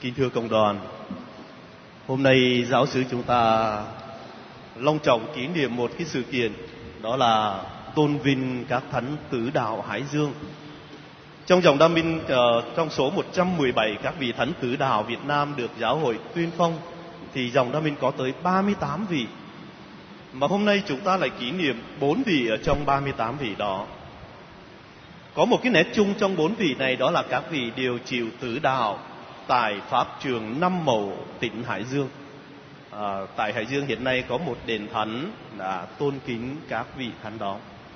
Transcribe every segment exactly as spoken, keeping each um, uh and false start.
Kính thưa cộng đoàn, hôm nay giáo xứ chúng ta long trọng kỷ niệm một cái sự kiện, đó là tôn vinh các thánh tử đạo Hải Dương. Trong dòng Đa Minh, uh, trong số một trăm mười bảy các vị thánh tử đạo Việt Nam được giáo hội tuyên phong, thì dòng Đa Minh có tới ba mươi tám vị. Mà hôm nay chúng ta lại kỷ niệm bốn vị ở trong ba mươi tám vị đó. Có một cái nét chung trong bốn vị này, đó là các vị đều chịu tử đạo tại Pháp trường Năm Mầu, tỉnh Hải Dương. À, tại Hải Dương hiện nay có một đền thánh đã tôn kính các vị thánh đó.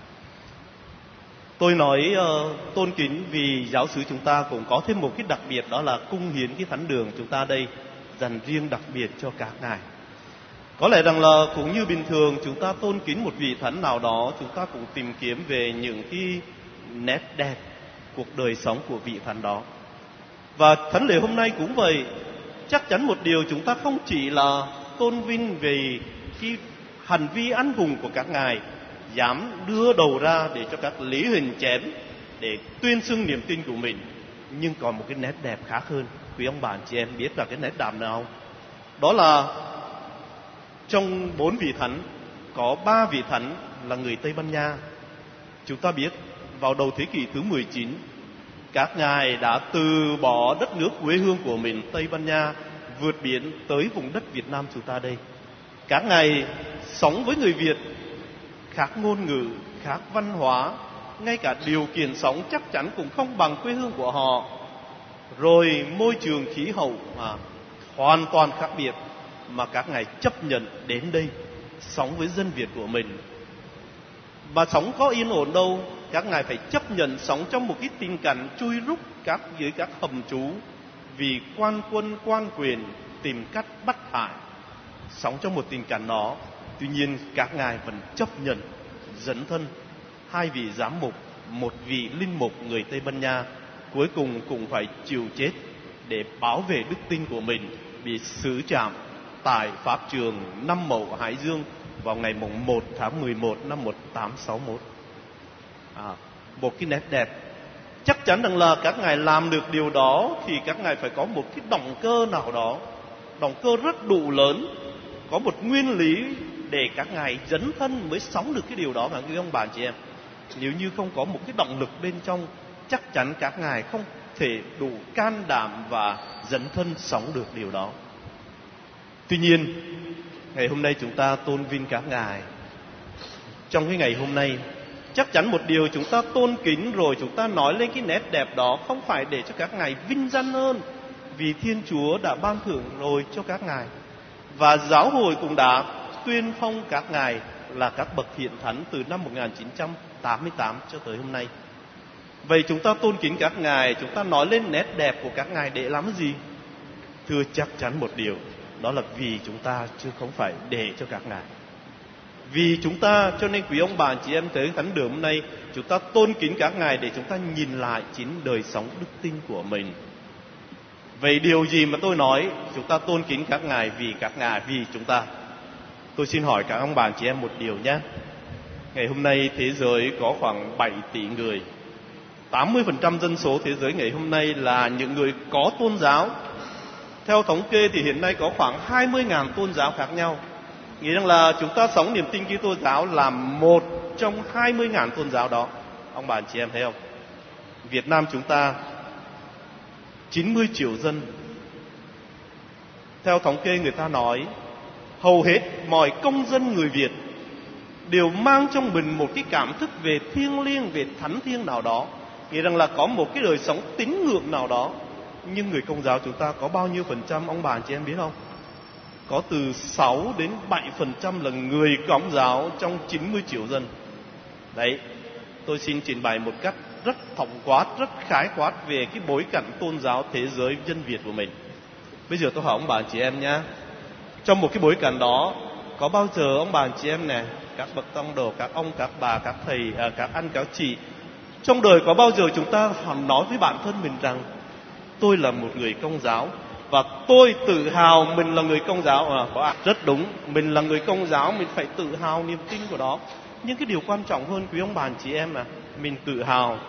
Tôi nói uh, tôn kính vì giáo xứ chúng ta cũng có thêm một cái đặc biệt, đó là cung hiến cái thánh đường chúng ta đây dành riêng đặc biệt cho các ngài. Có lẽ rằng là cũng như bình thường chúng ta tôn kính một vị thánh nào đó, chúng ta cũng tìm kiếm về những cái nét đẹp cuộc đời sống của vị thánh đó. Và thánh lễ hôm nay cũng vậy. Chắc chắn một điều, chúng ta không chỉ là tôn vinh về cái hành vi anh hùng của các ngài, dám đưa đầu ra để cho các lý hình chém để tuyên xưng niềm tin của mình, nhưng còn một cái nét đẹp khác hơn. Quý ông bà chị em biết là cái nét đẹp nào không? Đó là trong bốn vị thánh có ba vị thánh là người Tây Ban Nha. Chúng ta biết vào đầu thế kỷ thứ mười chín, các ngài đã từ bỏ đất nước quê hương của mình Tây Ban Nha, vượt biển tới vùng đất Việt Nam chúng ta đây. Các ngài sống với người Việt, khác ngôn ngữ, khác văn hóa, ngay cả điều kiện sống chắc chắn cũng không bằng quê hương của họ. Rồi môi trường khí hậu mà hoàn toàn khác biệt, mà các ngài chấp nhận đến đây sống với dân Việt của mình. Mà sống có yên ổn đâu, các ngài phải chấp nhận sống trong một cái tình cảnh chui rúc các dưới các hầm trú, vì quan quân quan quyền tìm cách bắt hại. Sống trong một tình cảnh đó, tuy nhiên các ngài vẫn chấp nhận dấn thân. Hai vị giám mục, một vị linh mục người Tây Ban Nha, cuối cùng cũng phải chịu chết để bảo vệ đức tin của mình, bị xử trảm tại Pháp trường Năm Mầu Hải Dương vào ngày mùng một tháng mười một năm một nghìn tám trăm sáu mươi mốt. À, một cái nét đẹp. Chắc chắn rằng là các ngài làm được điều đó thì các ngài phải có một cái động cơ nào đó, động cơ rất đủ lớn, có một nguyên lý để các ngài dấn thân mới sống được cái điều đó mà quý ông bà chị em. Nếu như không có một cái động lực bên trong, chắc chắn các ngài không thể đủ can đảm và dấn thân sống được điều đó. Tuy nhiên, ngày hôm nay chúng ta tôn vinh các ngài. Trong cái ngày hôm nay, chắc chắn một điều, chúng ta tôn kính rồi chúng ta nói lên cái nét đẹp đó không phải để cho các ngài vinh danh hơn, vì Thiên Chúa đã ban thưởng rồi cho các ngài. Và giáo hội cũng đã tuyên phong các ngài là các bậc hiện thánh từ năm một nghìn chín trăm tám mươi tám cho tới hôm nay. Vậy chúng ta tôn kính các ngài, chúng ta nói lên nét đẹp của các ngài để làm cái gì? Thưa, chắc chắn một điều, đó là vì chúng ta chứ không phải để cho các ngài. Vì chúng ta, cho nên quý ông bà chị em tới thánh đường hôm nay, chúng ta tôn kính các ngài để chúng ta nhìn lại chính đời sống đức tin của mình. Vậy điều gì mà tôi nói chúng ta tôn kính các ngài vì các ngài, vì chúng ta? Tôi xin hỏi các ông bà chị em một điều nhé. Ngày hôm nay thế giới có khoảng bảy tỷ người. tám mươi phần trăm dân số thế giới ngày hôm nay là những người có tôn giáo. Theo thống kê thì hiện nay có khoảng hai mươi nghìn tôn giáo khác nhau. Nghĩa rằng là chúng ta sống niềm tin Kitô giáo là một trong hai mươi nghìn tôn giáo đó. Ông bà chị em thấy không? Việt Nam chúng ta chín mươi triệu dân. Theo thống kê người ta nói, hầu hết mọi công dân người Việt đều mang trong mình một cái cảm thức về thiêng liêng, về thánh thiêng nào đó. Nghĩa rằng là có một cái đời sống tín ngưỡng nào đó. Nhưng người Công giáo chúng ta có bao nhiêu phần trăm ông bà chị em biết không? Có từ sáu đến bảy phần trăm là người Công giáo trong chín mươi triệu dân. Đấy, tôi xin trình bày một cách rất tổng quát, rất khái quát về cái bối cảnh tôn giáo thế giới dân Việt của mình. Bây giờ tôi hỏi ông bà chị em nhé, trong một cái bối cảnh đó, có bao giờ ông bà chị em này, các bậc tông đồ, các ông, các bà, các thầy, à, các anh, các chị, trong đời có bao giờ chúng ta nói với bản thân mình rằng tôi là một người Công giáo và tôi tự hào mình là người Công giáo? À, có à, rất đúng, mình là người Công giáo, mình phải tự hào niềm tin của đó. Nhưng cái điều quan trọng hơn quý ông bà chị em là mình tự hào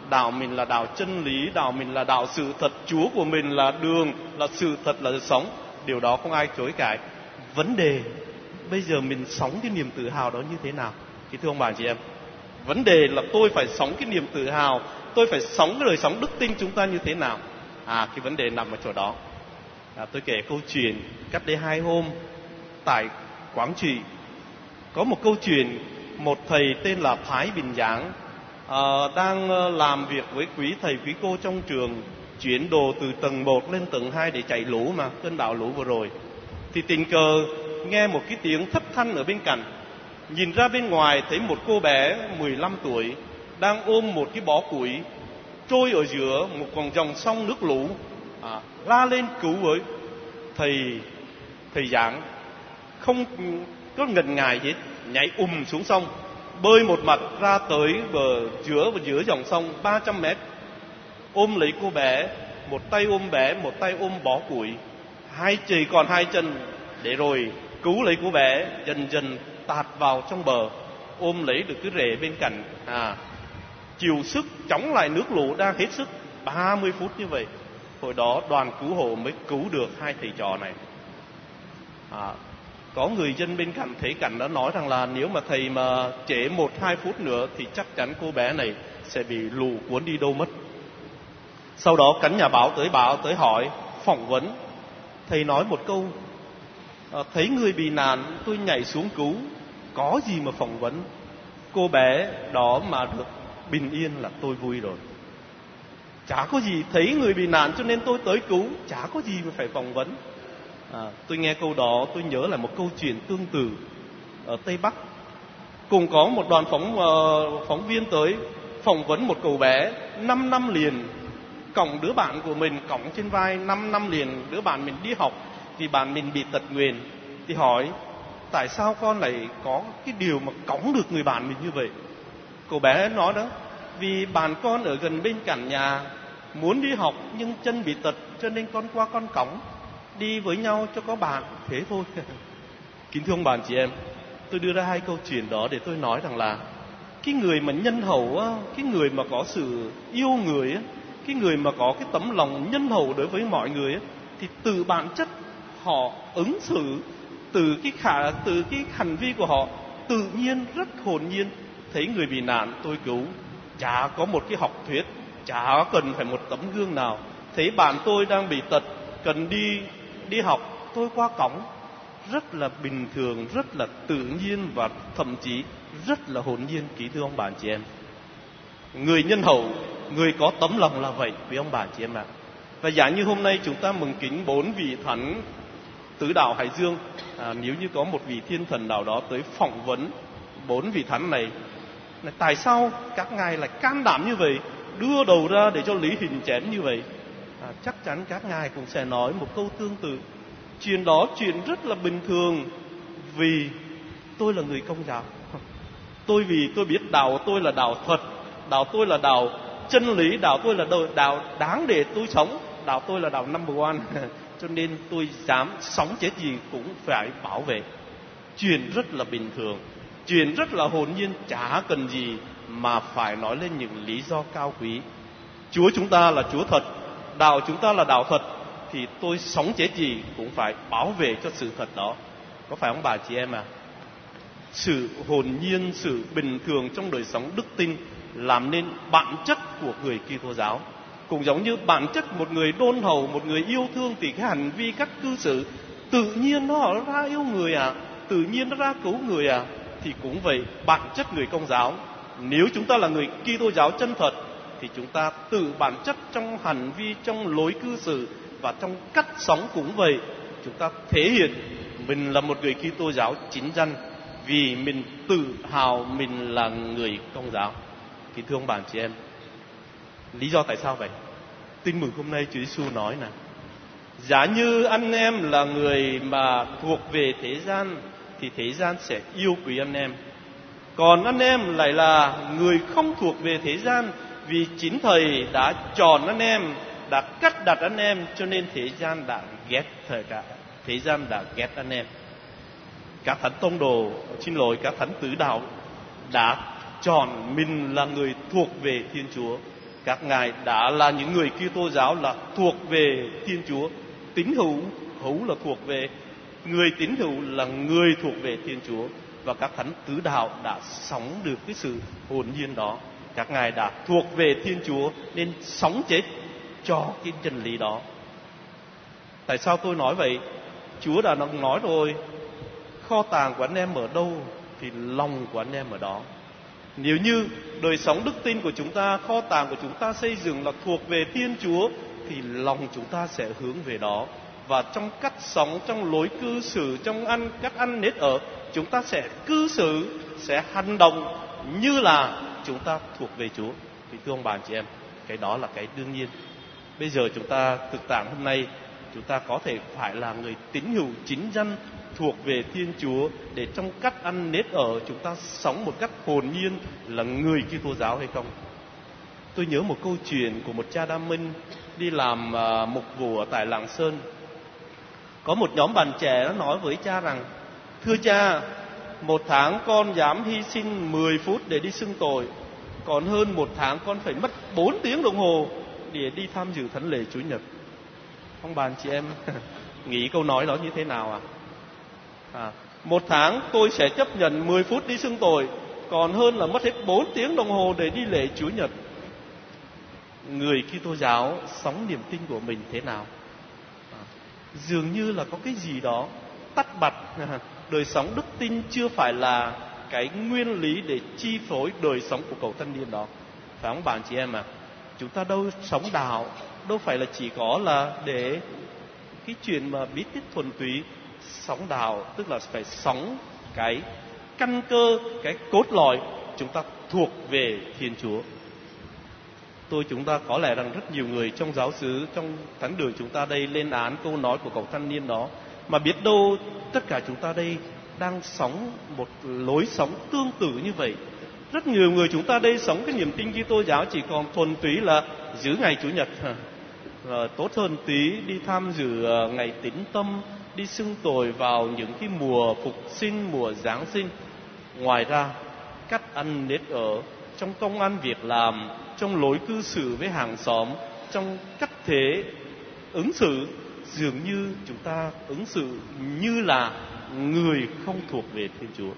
đạo mình là đạo chân lý, đạo mình là đạo sự thật, Chúa của mình là đường, là sự thật, là sống. Điều đó không ai chối cãi. Vấn đề bây giờ mình sống cái niềm tự hào đó như thế nào? Thì thưa ông bà chị em, vấn đề là tôi phải sống cái niềm tự hào, tôi phải sống cái đời sống đức tin chúng ta như thế nào? À, cái vấn đề nằm ở chỗ đó. À, tôi kể câu chuyện cách đây hai hôm tại Quảng Trị. Có một câu chuyện, một thầy tên là Thái Bình Giảng à, đang làm việc với quý thầy quý cô trong trường, chuyển đồ từ tầng một lên tầng hai để chạy lũ mà, cơn bão lũ vừa rồi. Thì tình cờ nghe một cái tiếng thất thanh ở bên cạnh. Nhìn ra bên ngoài thấy một cô bé mười lăm tuổi đang ôm một cái bó củi trôi ở giữa một con dòng sông nước lũ, à, la lên cứu với. Thầy thầy Giảng không có ngần ngại gì, nhảy ùm xuống sông, bơi một mặt ra tới bờ giữa và giữa dòng sông ba trăm mét, ôm lấy cô bé, một tay ôm bé, một tay ôm bó củi, hai chỉ còn hai chân, để rồi cứu lấy cô bé, dần dần tạt vào trong bờ, ôm lấy được cái rễ bên cạnh, à, chịu sức chống lại nước lũ đang hết sức ba mươi phút như vậy. Hồi đó đoàn cứu hộ mới cứu được hai thầy trò này. À, có người dân bên cạnh thấy cảnh đó nói rằng là nếu mà thầy mà trễ một hai phút nữa thì chắc chắn cô bé này sẽ bị lũ cuốn đi đâu mất. Sau đó cánh nhà báo tới báo tới hỏi, phỏng vấn. Thầy nói một câu, à, thấy người bị nạn tôi nhảy xuống cứu, có gì mà phỏng vấn. Cô bé đó mà được bình yên là tôi vui rồi. Chả có gì, thấy người bị nạn cho nên tôi tới cứu, chả có gì mà phải phỏng vấn. À, tôi nghe câu đó tôi nhớ là một câu chuyện tương tự ở Tây Bắc. Cùng có một đoàn phóng uh, phóng viên tới phỏng vấn một cậu bé năm năm liền, cõng đứa bạn của mình, cõng trên vai năm năm liền, đứa bạn mình đi học thì bạn mình bị tật nguyền. Thì hỏi tại sao con lại có cái điều mà cõng được người bạn mình như vậy? Cậu bé nói đó, vì bạn con ở gần bên cạnh nhà, muốn đi học nhưng chân bị tật cho nên con qua con cõng, đi với nhau cho có bạn, thế thôi. Kính thưa ông bà chị em, tôi đưa ra hai câu chuyện đó để tôi nói rằng là cái người mà nhân hậu á, cái người mà có sự yêu người á, cái người mà có cái tấm lòng nhân hậu đối với mọi người á, thì từ bản chất họ ứng xử, từ cái khả từ cái hành vi của họ tự nhiên rất hồn nhiên. Thấy người bị nạn tôi cứu, chả có một cái học thuyết, chả cần phải một tấm gương nào. Thấy bạn tôi đang bị tật, cần đi đi học, tôi qua cõng, rất là bình thường, rất là tự nhiên và thậm chí rất là hồn nhiên. Kính thưa ông bà chị em, người nhân hậu, người có tấm lòng là vậy quý ông bà chị em ạ. Và giả như hôm nay chúng ta mừng kính bốn vị thánh tứ đạo Hải Dương, à, nếu như có một vị thiên thần nào đó tới phỏng vấn bốn vị thánh này, tại sao các ngài lại can đảm như vậy, đưa đầu ra để cho Lý Hình chém như vậy, à, chắc chắn các ngài cũng sẽ nói một câu tương tự. Chuyện đó chuyện rất là bình thường, vì tôi là người Công giáo, tôi vì tôi biết đạo tôi là đạo thật, đạo tôi là đạo chân lý, đạo tôi là đạo đáng để tôi sống, đạo tôi là đạo number one, cho nên tôi dám sống chết gì cũng phải bảo vệ. Chuyện rất là bình thường, chuyện rất là hồn nhiên, chả cần gì mà phải nói lên những lý do cao quý. Chúa chúng ta là Chúa thật, đạo chúng ta là đạo thật, thì tôi sống chết gì cũng phải bảo vệ cho sự thật đó. Có phải không bà chị em à? Sự hồn nhiên, sự bình thường trong đời sống đức tin làm nên bản chất của người Kitô giáo. Cũng giống như bản chất một người đôn hậu, một người yêu thương, thì cái hành vi, cách cư xử tự nhiên nó ra yêu người à, tự nhiên nó ra cứu người à. Thì cũng vậy, bản chất người Công giáo, nếu chúng ta là người Kitô giáo chân thật, thì chúng ta tự bản chất trong hành vi, trong lối cư xử và trong cách sống cũng vậy. Chúng ta thể hiện mình là một người Kitô giáo chính danh, vì mình tự hào mình là người Công giáo. Kính thưa ông bà chị em, lý do tại sao vậy? Tin mừng hôm nay Chúa Giêsu nói nè, giả như anh em là người mà thuộc về thế gian, thì thế gian sẽ yêu quý anh em. Còn anh em lại là người không thuộc về thế gian, vì chính Thầy đã chọn anh em, đã cắt đặt anh em, cho nên thế gian đã ghét thời cả thế gian đã ghét anh em. Các thánh tông đồ, xin lỗi, các thánh tứ đạo đã chọn mình là người thuộc về Thiên Chúa. các ngài đã là những người Kitô giáo, là thuộc về Thiên Chúa. Tín hữu, hữu là thuộc về người tín hữu, là người thuộc về Thiên Chúa. Và các thánh tứ đạo đã sống được cái sự hồn nhiên đó. Các ngài đã thuộc về Thiên Chúa nên sống chết cho cái chân lý đó. Tại sao tôi nói vậy? Chúa đã nói rồi, kho tàng của anh em ở đâu thì lòng của anh em ở đó. Nếu như đời sống đức tin của chúng ta, kho tàng của chúng ta xây dựng là thuộc về Thiên Chúa, thì lòng chúng ta sẽ hướng về đó. Và trong cách sống, trong lối cư xử, trong ăn cách ăn nết ở, chúng ta sẽ cư xử, sẽ hành động như là chúng ta thuộc về Chúa. Thì thưa ông bà chị em, cái đó là cái đương nhiên. Bây giờ chúng ta thực tạng hôm nay, chúng ta có thể phải là người tín hữu chính danh thuộc về Thiên Chúa, để trong cách ăn nết ở chúng ta sống một cách hồn nhiên là người Kitô giáo hay không? Tôi nhớ một câu chuyện của một cha đam minh đi làm uh, mục vụ ở tại Lạng Sơn. Có một nhóm bạn trẻ nó nói với cha rằng: thưa cha, một tháng con dám hy sinh mười phút để đi xưng tội, còn hơn một tháng con phải mất bốn tiếng đồng hồ để đi tham dự thánh lễ Chủ nhật. Ông bà chị em nghĩ câu nói đó như thế nào à? à? Một tháng tôi sẽ chấp nhận mười phút đi xưng tội, còn hơn là mất hết bốn tiếng đồng hồ để đi lễ Chủ nhật. Người Kitô giáo sống niềm tin của mình thế nào? À, dường như là có cái gì đó tắt bặt. Đời sống đức tin chưa phải là cái nguyên lý để chi phối đời sống của cậu thanh niên đó. Phải không bạn chị em à? Chúng ta đâu sống đạo, đâu phải là chỉ có là để cái chuyện mà bí tích thuần túy. Sống đạo tức là phải sống cái căn cơ, cái cốt lõi, chúng ta thuộc về Thiên Chúa. Tôi chúng ta có lẽ rằng rất nhiều người trong giáo xứ, trong thánh đường chúng ta đây lên án câu nói của cậu thanh niên đó, mà biết đâu tất cả chúng ta đây đang sống một lối sống tương tự như vậy. Rất nhiều người chúng ta đây sống cái niềm tin Kitô giáo chỉ còn thuần túy là giữ ngày Chủ nhật, rồi tốt hơn tí đi tham dự ngày tín tâm, đi xưng tội vào những cái mùa phục sinh, mùa Giáng sinh. Ngoài ra, cách ăn nết ở, trong công ăn việc làm, trong lối cư xử với hàng xóm, trong cách thế ứng xử, dường như chúng ta ứng xử như là người không thuộc về Thiên Chúa.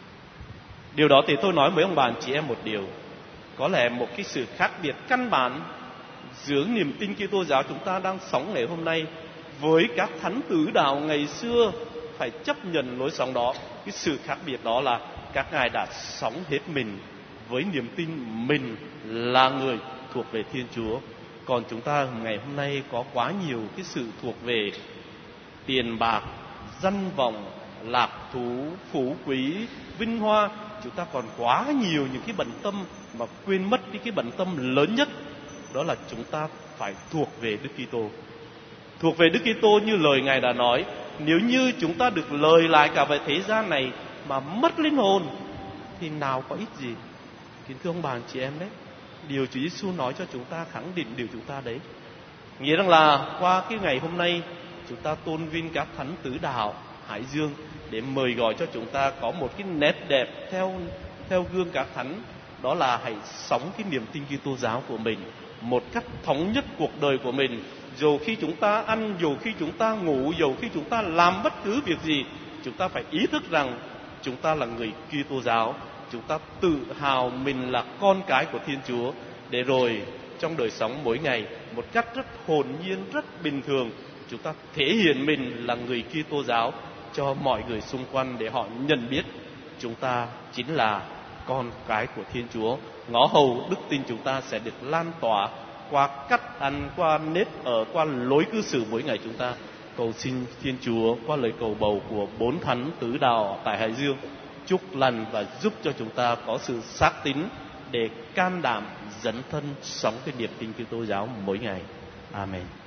Điều đó thì tôi nói với ông bà anh chị em một điều, có lẽ một cái sự khác biệt căn bản giữa niềm tin Kitô giáo chúng ta đang sống ngày hôm nay với các thánh tứ đạo ngày xưa phải chấp nhận lối sống đó. Cái sự khác biệt đó là các ngài đã sống hết mình với niềm tin mình là người thuộc về Thiên Chúa. Còn chúng ta ngày hôm nay có quá nhiều cái sự thuộc về tiền bạc, danh vọng, lạc thú, phú quý, vinh hoa. Chúng ta còn quá nhiều những cái bận tâm mà quên mất đi cái bận tâm lớn nhất, đó là chúng ta phải thuộc về Đức Kitô. Thuộc về Đức Kitô như lời Ngài đã nói, nếu như chúng ta được lời lại cả về thế gian này mà mất linh hồn thì nào có ích gì. Kính thưa ông bà chị em đấy, điều Chúa Giêsu nói cho chúng ta khẳng định điều chúng ta đấy. Nghĩa rằng là qua cái ngày hôm nay chúng ta tôn vinh các thánh tứ đạo Hải Dương để mời gọi cho chúng ta có một cái nét đẹp theo theo gương các thánh, đó là hãy sống cái niềm tin Kitô giáo của mình một cách thống nhất cuộc đời của mình. Dù khi chúng ta ăn, dù khi chúng ta ngủ, dù khi chúng ta làm bất cứ việc gì, chúng ta phải ý thức rằng chúng ta là người Kitô giáo. Chúng ta tự hào mình là con cái của Thiên Chúa, để rồi trong đời sống mỗi ngày một cách rất hồn nhiên, rất bình thường, chúng ta thể hiện mình là người Kitô giáo cho mọi người xung quanh, để họ nhận biết chúng ta chính là con cái của Thiên Chúa. Ngõ hầu đức tin chúng ta sẽ được lan tỏa qua cách ăn, qua nếp ở, qua lối cư xử mỗi ngày chúng ta. Cầu xin Thiên Chúa qua lời cầu bầu của bốn thánh tứ đạo tại Hải Dương chúc lành và giúp cho chúng ta có sự xác tín để can đảm dấn thân sống cái niềm tin Kitô giáo mỗi ngày. Amen.